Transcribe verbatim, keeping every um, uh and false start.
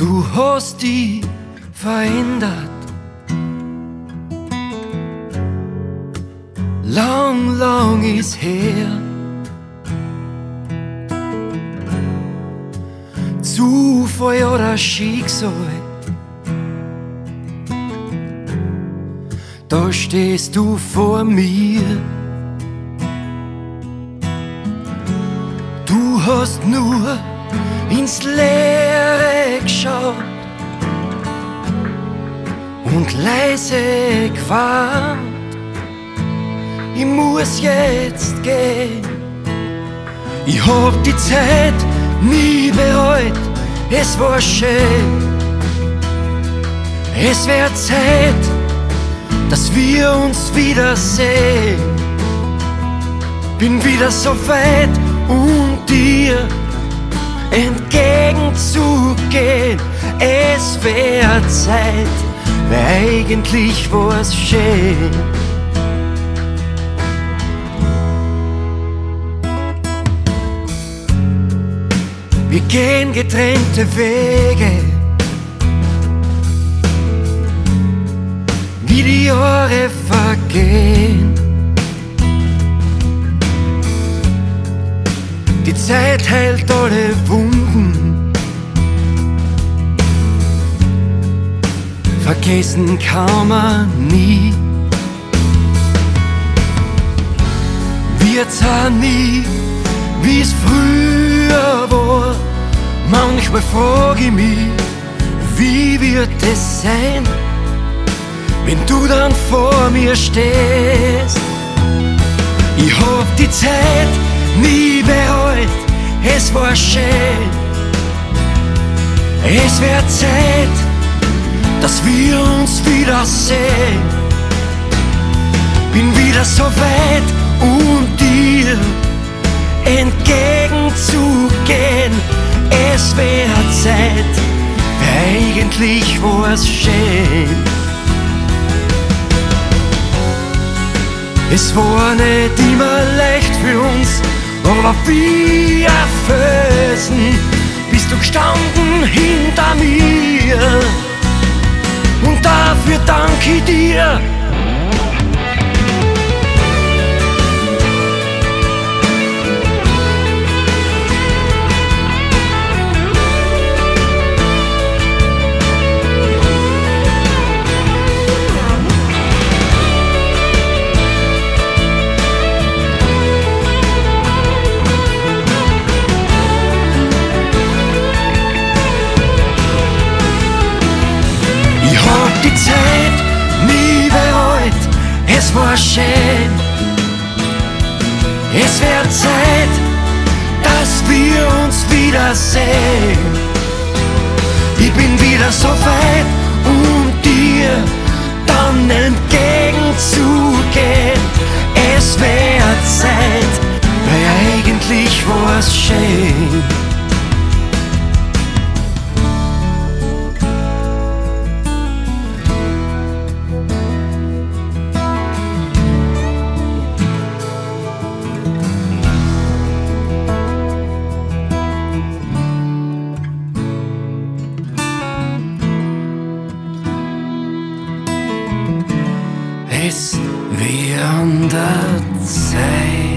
Du hast dich verändert. Lang, lang ist her. Zufall oder Schicksal, da stehst du vor mir. Du hast nur ins Leere geschaut und leise gewarnt. Ich muss jetzt gehen. Ich hab die Zeit nie bereut, es war schön. Es wär Zeit, dass wir uns wiedersehen. Bin wieder so weit, um dir entgegenzugehen. Es wär Zeit, wär eigentlich was schön. Wir gehen getrennte Wege, wie die Jahre vergehen. Die Zeit heilt alle Wunden, vergessen kann man nie. Wird's auch nie, wie's früher war. Manchmal frag ich mich, wie wird es sein, wenn du dann vor mir stehst. Ich hab die Zeit nie bereut, es war schön. Es wär Zeit, dass wir uns wiedersehen. Bin wieder so weit, um dir entgegenzugehen. Es wär Zeit, wär eigentlich was schön. Es war nicht immer leicht für uns, aber wie ein Felsen bist du gestanden hinter mir. Und dafür danke ich dir. Die Zeit nie bereut, es war schön. Es wär Zeit, dass wir uns wiedersehen. Ich bin wieder so weit, um dir dann entgegenzugehen. Es wär Zeit, wär eigentlich was schön. Es wird an der Zeit.